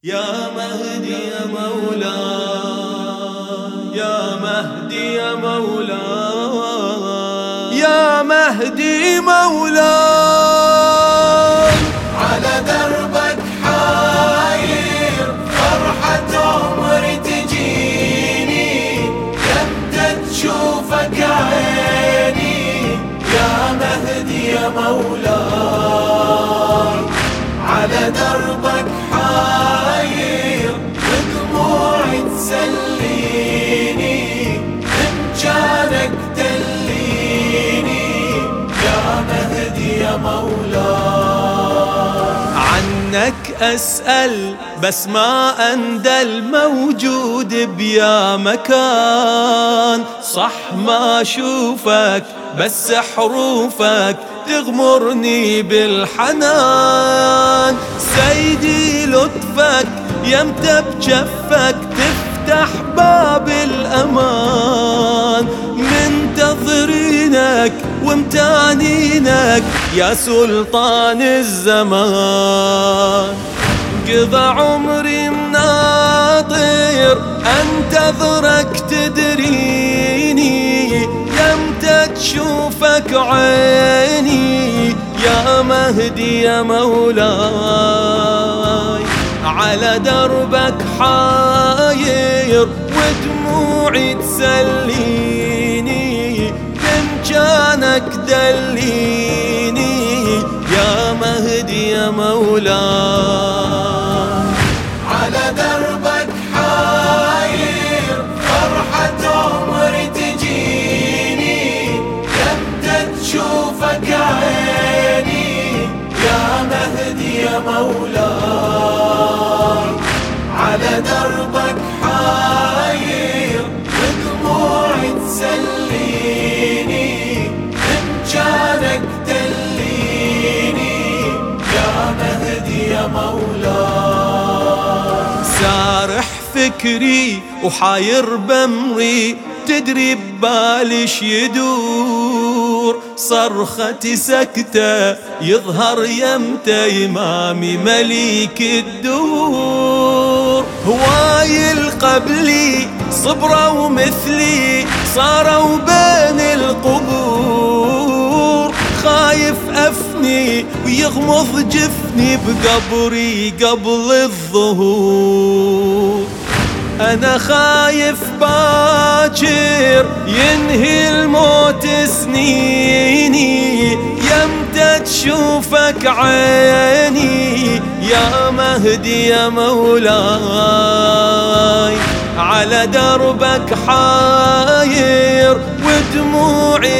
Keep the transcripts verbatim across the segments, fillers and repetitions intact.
يا مهدي يا مولاي، يا مهدي يا مولاي، يا مهدي مولاي، على دربك حاير فرحة عمري تجيني، يمتى تشوفك عيني يا مهدي يا مولاي، على دربك حاير ودموعي تسليني، بإمكانك دليني يا مهدي يا مولاي. عنك أسأل بس ما أندى الموجود بيا مكان، صح ما أشوفك بس حروفك تغمرني بالحنان، سيدي لطفك يمتى بجفك تفتح باب الأمان، منتظرينك ومتانينك يا سلطان الزمان، قضى عمري مناطر انتظرك تدريني، يمتى تشوفك عيني يا مهدي يا مولاي، على دربك حاير ودموعي تسليني، بإمكانك دليني يا مهدي يا مولاي، على دربك حاير فرحة عمري تجيني، يمتى تشوفك عيني يا مهدي يا مولاي، على دربك حاير ودموعي تسليني، بإمكانك دليني يا مهدي يا مولاي. سارح فكري وحاير بمري، تدري ببالش يدور، صرختي سكتة يظهر يمتى إمامي مليك الدور، هواي قبلي صبروا مثلي صاروا بين القبور، خايف أفني ويغمض جفني بقبري قبل الظهور، أنا خايف باكر ينهي الموت سنيني، يمتى تشوفك عيني يا مهدي يا مولاي، على دربك حاير ودموعي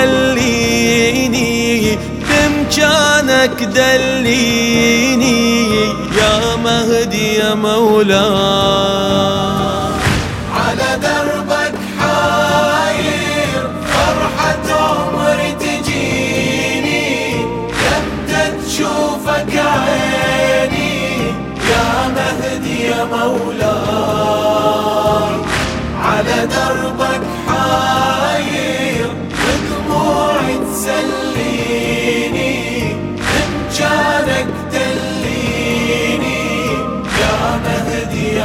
تسليني، بإمكانك دليني يا مهدي يا مولاي، على دربك حاير فرحة عمري تجيني، يمتى تشوفك عيني يا مهدي يا مولاي، على دربك حاير ودموعي تسليني، بإمكانك دليني يا مهدي يا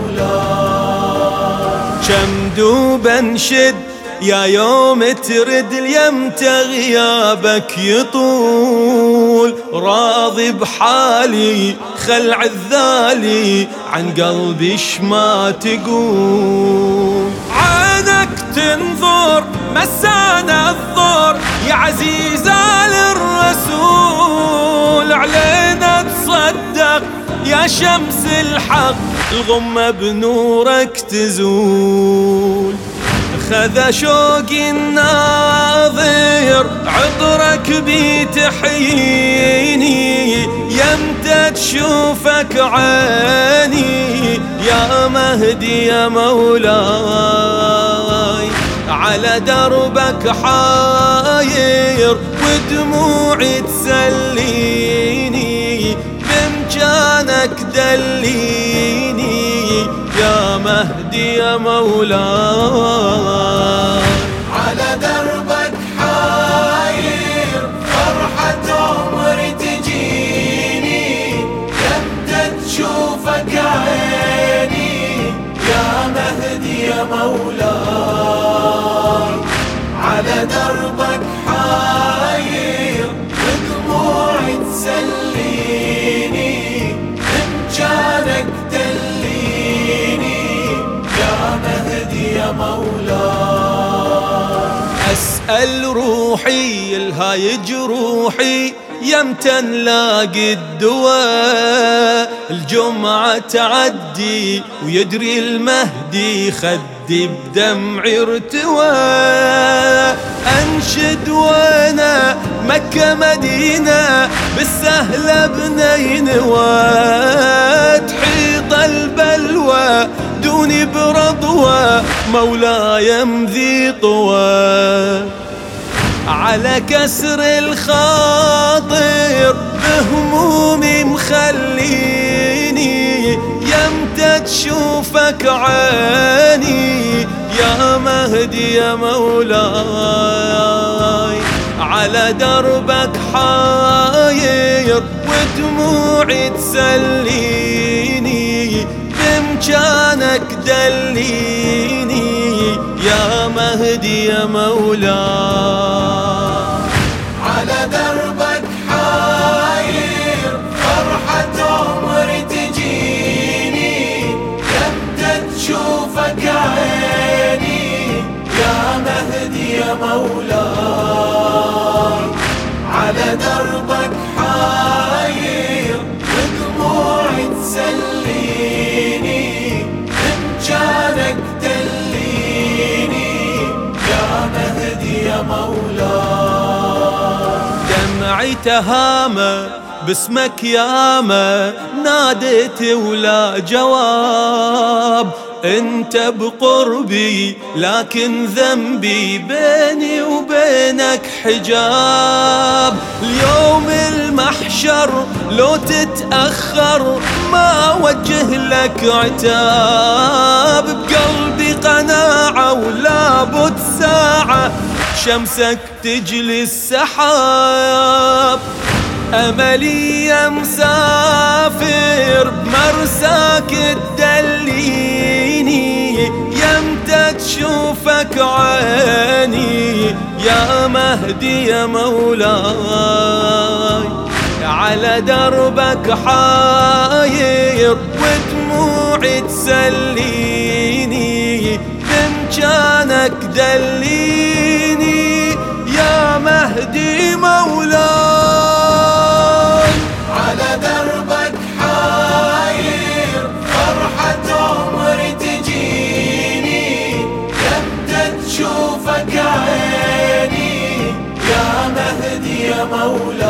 مولاي. كم دوب انشد يا يوم ترد اليمتى غيابك يطول، راضي بحالي خل عذالي عن قلبي شما تقول، عينك تنظر مسانا الضر يا عزيز آل الرسول، علينا تصدق يا شمس الحق الغمة بنورك تزول، خذ شوقي الناظر عطرك بتحييني، يمتى تشوفك عيني يا مهدي يا مولاي، على دربك حاير ودموعي تسليني، بإمكانك دليني يا مهدي يا مولاي، على دربك حاير فرحة عمري تجيني، يمتى تشوفك خل روحي الهاي جروحي يمتى نلاقي الدواء. الجمعة تعدي ويدري المهدي خدي بدمعي ارتوى. أنشد وانا مكة مدينة بالسهلة بنينوى، تحيط البلوى دوني برضوى مولاي مذي طوى. على كسر الخاطر بهمومي مخليني يمتى تشوفك عيني يا مهدي يا مولاي. على دربك حاير ودموعي تسليني بإمكانك دليني يا مهدي يا مولاي. على دربك حاير فرحة عمري تجيني يمتى تشوفك عيني يا مهدي يا مولاي. على دربك حاير ودموعي تسليني بإمكانك دليني يا مهدي يا مولاي. دمعي تهامة باسمك ياما ناديت ولا جواب. انت بقربي لكن ذنبي بيني وبينك حجاب. اليوم المحشر لو تتأخر ما وجه لك عتاب. بقلبي قناعة ولا بد ساعة شمسك تجلي السحاب. أملي يا مسافر بمرساك تدليني يمتى تشوفك عيني يا مهدي يا مولاي. على دربك حاير ودموعي تسليني بإمكانك دليني يا مهدي مولاي. على دربك حاير فرحة عمري تجيني يمتى تشوفك عيني يا مهدي يا مولاي.